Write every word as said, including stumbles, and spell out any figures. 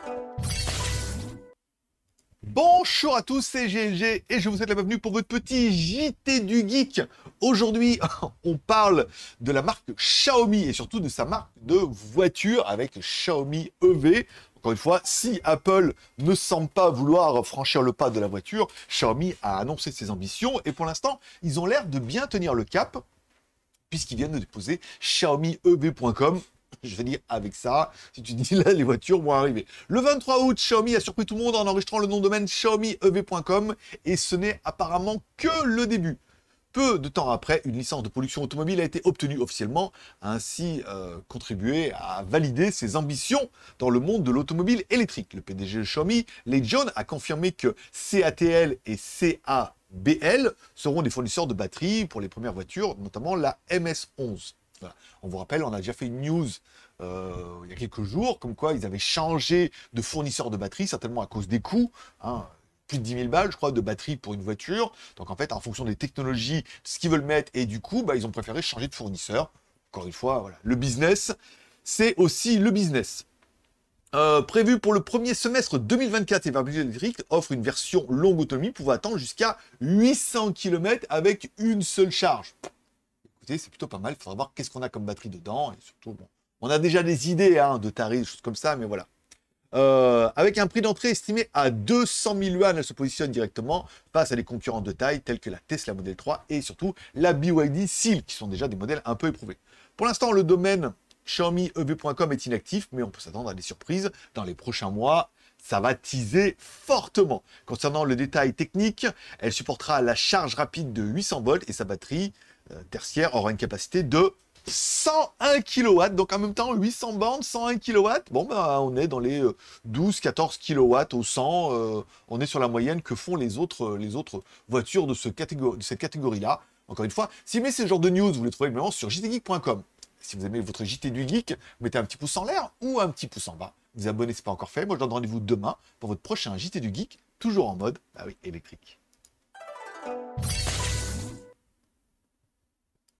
Bonjour à tous, c'est G L G et je vous souhaite la bienvenue pour votre petit J T du Geek. Aujourd'hui, on parle de la marque Xiaomi et surtout de sa marque de voiture avec Xiaomi E V. Encore une fois, si Apple ne semble pas vouloir franchir le pas de la voiture, Xiaomi a annoncé ses ambitions et pour l'instant, ils ont l'air de bien tenir le cap puisqu'ils viennent de déposer Xiaomi E V point com. Je vais dire avec ça, si tu dis là, les voitures vont arriver. Le vingt-trois août, Xiaomi a surpris tout le monde en enregistrant le nom de domaine Xiaomi E V point com et ce n'est apparemment que le début. Peu de temps après, une licence de production automobile a été obtenue officiellement, a ainsi euh, contribué à valider ses ambitions dans le monde de l'automobile électrique. Le P D G de Xiaomi, Lei Jun, a confirmé que C A T L et C A B L seront des fournisseurs de batteries pour les premières voitures, notamment la M S onze. Voilà. On vous rappelle, on a déjà fait une news euh, il y a quelques jours, comme quoi ils avaient changé de fournisseur de batterie, certainement à cause des coûts. Hein, plus de dix mille balles, je crois, de batterie pour une voiture. Donc en fait, en fonction des technologies, ce qu'ils veulent mettre, et du coup, bah, ils ont préféré changer de fournisseur. Encore une fois, voilà. Le business, c'est aussi le business. Euh, prévu pour le premier semestre deux mille vingt-quatre, les véhicules électriques offrent une version longue autonomie pouvant attendre jusqu'à huit cents kilomètres avec une seule charge. Écoutez, c'est plutôt pas mal. Il faudra voir qu'est-ce qu'on a comme batterie dedans. Et surtout, bon, on a déjà des idées hein, de tarifs, des choses comme ça, mais voilà. Euh, avec un prix d'entrée estimé à deux cent mille yuan, elle se positionne directement face à des concurrents de taille tels que la Tesla Model trois et surtout la B Y D Seal, qui sont déjà des modèles un peu éprouvés. Pour l'instant, le domaine Xiaomi E V point com est inactif, mais on peut s'attendre à des surprises dans les prochains mois. Ça va teaser fortement. Concernant le détail technique, elle supportera la charge rapide de huit cents volts et sa batterie euh, tertiaire aura une capacité de cent un kilowatts, donc en même temps huit cents bornes, cent un kilowatts. Bon, bah, on est dans les euh, douze quatorze kilowatts au cent. Euh, on est sur la moyenne que font les autres, les autres voitures de, ce catégor- de cette catégorie-là. Encore une fois, si vous aimez ce genre de news, vous les trouvez également sur j t geek point com. Si vous aimez votre J T du Geek, vous mettez un petit pouce en l'air ou un petit pouce en bas. Vous abonnez, c'est pas encore fait. Moi, je donne rendez-vous demain pour votre prochain J T du Geek, toujours en mode, bah oui, électrique.